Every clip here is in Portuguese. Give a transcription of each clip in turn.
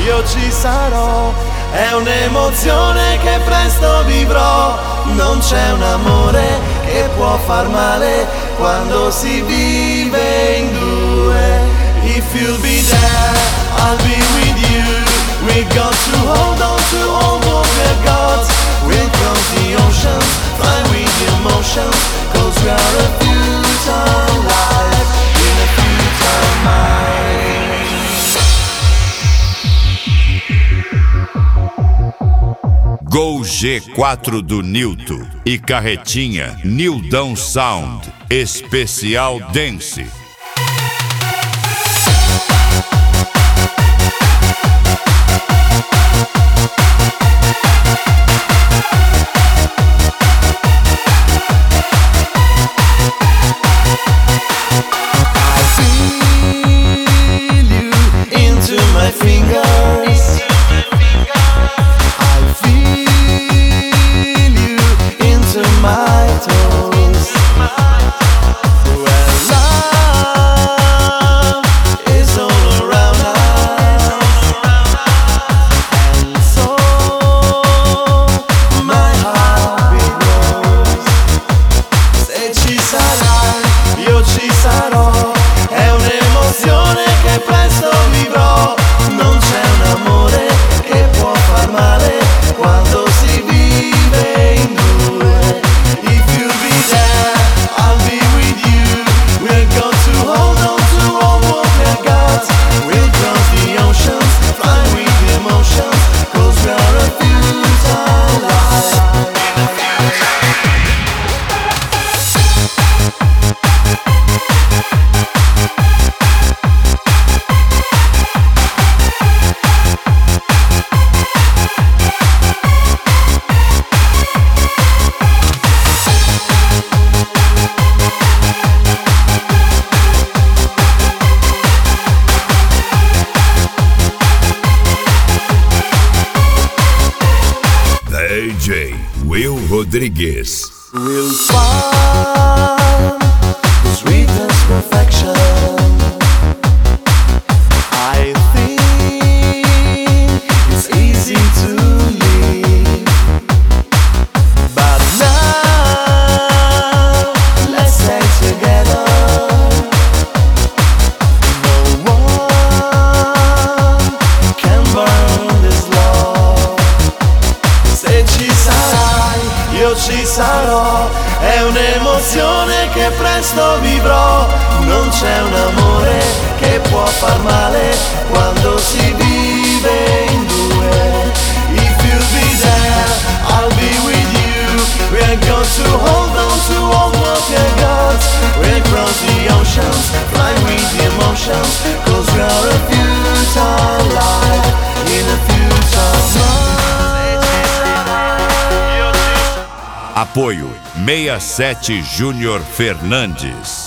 io ci sarò. È un'emozione che presto vivrò. Non c'è un amore che può far male quando si vive in due. If you'll be there, I'll be with you. We got to hold on to all what we've got. We'll cross the oceans, fly with the emotions, 'cause we are a future life in a future mind. Gol G4 do Nilton e carretinha Nildão Sound Especial Dance. DJ Will Rodrigues. We'll find the sweetest perfection. I think it's easy to leave, but now let's stay together. No one can burn this love. Se ci sarai, io ci sarò. È un'emozione che presto vivrò. Non c'è un amore che può far male quando si vive in due. If you'll be there, I'll be with you. We're going to hold on to all what we got. We'll cross the oceans, fly with the emotions, 'cause we are a future life in a future mind. Apoio 67 Júnior Fernandes.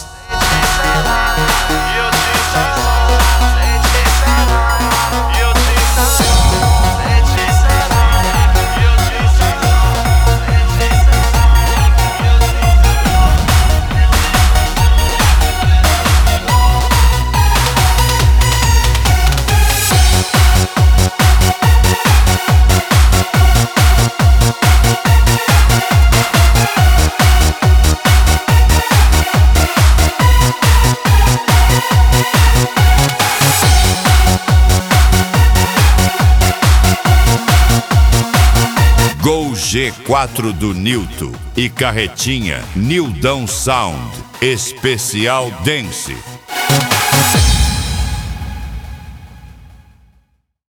Gol G4 do Nilton e carretinha Nildão Sound Especial Dance.